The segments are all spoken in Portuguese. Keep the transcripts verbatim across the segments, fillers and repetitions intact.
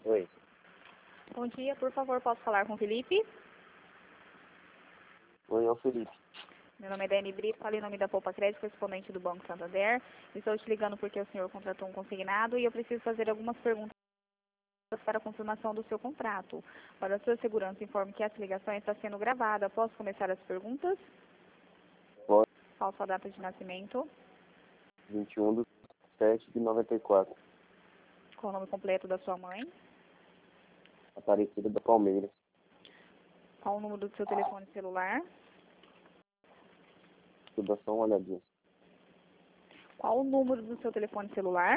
Oi. Bom dia, por favor, posso falar com o Felipe? Oi, é o Felipe. Meu nome é Dani Brito, falo em nome da Poupa Crédito, correspondente do Banco Santander. Estou te ligando porque o senhor contratou um consignado e eu preciso fazer algumas perguntas para a confirmação do seu contrato. Para a sua segurança, informe que essa ligação está sendo gravada. Posso começar as perguntas? Pode. Qual a sua data de nascimento? vinte e um de sete de noventa e quatro. Qual o nome completo da sua mãe? Aparecida da Palmeiras. Qual o número do seu telefone celular? Vou dar só uma olhadinha. Qual o número do seu telefone celular?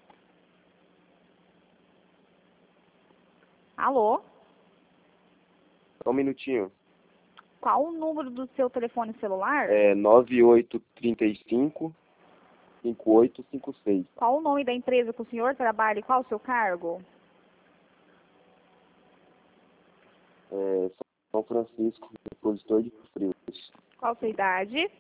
Alô? Só um minutinho. Qual o número do seu telefone celular? É nove oito três cinco, cinco oito cinco seis. Qual o nome da empresa que o senhor trabalha e qual o seu cargo? É São Francisco, repositor de frios. Qual a sua idade?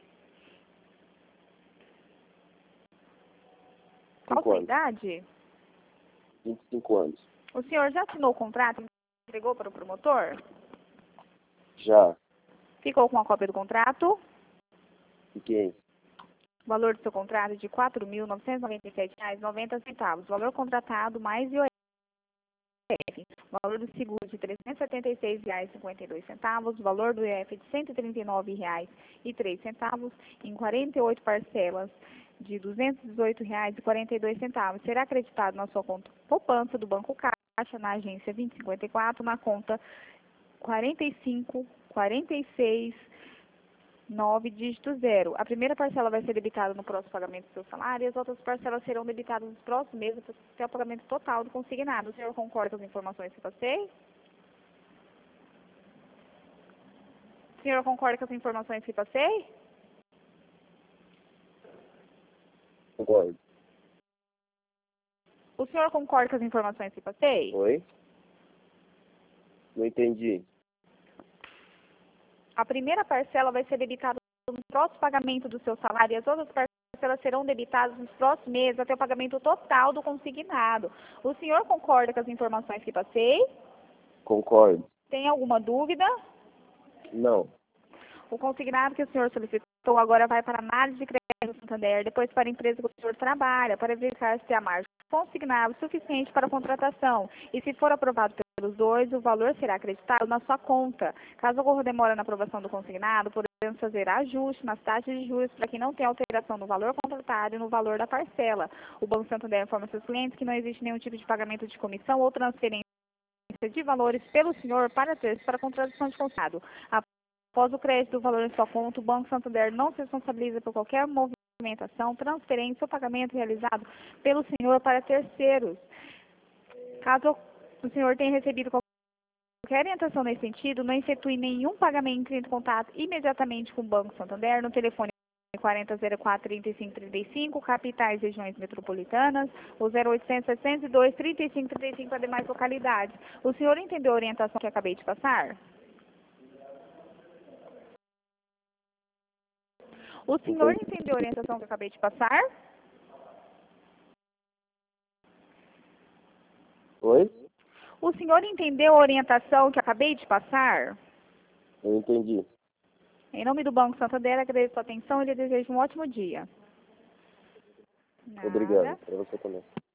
Qual a cinco sua anos. idade? vinte e cinco anos. O senhor já assinou o contrato e entregou para o promotor? Já. Ficou com a cópia do contrato? Fiquei. O valor do seu contrato é de quatro mil novecentos e noventa e sete reais e noventa centavos. Valor contratado mais I O F. Valor do seguro de trezentos e setenta e seis reais e cinquenta e dois centavos. Valor do I O F de cento e trinta e nove reais e três centavos em quarenta e oito parcelas de duzentos e dezoito reais e quarenta e dois centavos. Será acreditado na sua conta poupança do Banco Caixa, na agência vinte e cinquenta e quatro, na conta quarenta e cinco, quarenta e seis, nove, dígito zero. A primeira parcela vai ser debitada no próximo pagamento do seu salário e as outras parcelas serão debitadas nos próximos meses até o pagamento total do consignado. O senhor concorda com as informações que passei? O senhor concorda com as informações que passei? Concordo. O senhor concorda com as informações que passei? Oi? Não entendi. A primeira parcela vai ser debitada no próximo pagamento do seu salário e as outras parcelas serão debitadas nos próximos meses até o pagamento total do consignado. O senhor concorda com as informações que passei? Concordo. Tem alguma dúvida? Não. O consignado que o senhor solicitou agora vai para a análise de crédito do Santander, depois para a empresa que o senhor trabalha, para verificar se há margem consignado suficiente para a contratação. E se for aprovado pelos dois, o valor será acreditado na sua conta. Caso ocorra demora na aprovação do consignado, podemos fazer ajuste nas taxas de juros para que não tenha alteração no valor contratado e no valor da parcela. O Banco Santander informa seus clientes que não existe nenhum tipo de pagamento de comissão ou transferência de valores pelo senhor para terços para a contratação de consignado. Após o crédito do valor em sua conta, o Banco Santander não se responsabiliza por qualquer movimentação, transferência ou pagamento realizado pelo senhor para terceiros. Caso o senhor tenha recebido qualquer orientação nesse sentido, não efetue nenhum pagamento, entre em contato imediatamente com o Banco Santander no telefone quarenta, zero quatro, trinta e cinco, trinta e cinco, capitais, regiões metropolitanas, ou zero oitocentos, setecentos e dois, trinta e cinco, trinta e cinco para demais localidades. O senhor entendeu a orientação que acabei de passar? O senhor entendeu a orientação que eu acabei de passar? Oi? O senhor entendeu a orientação que eu acabei de passar? Eu entendi. Em nome do Banco Santander, agradeço a sua atenção e lhe desejo um ótimo dia. Nada. Obrigado. Para você também.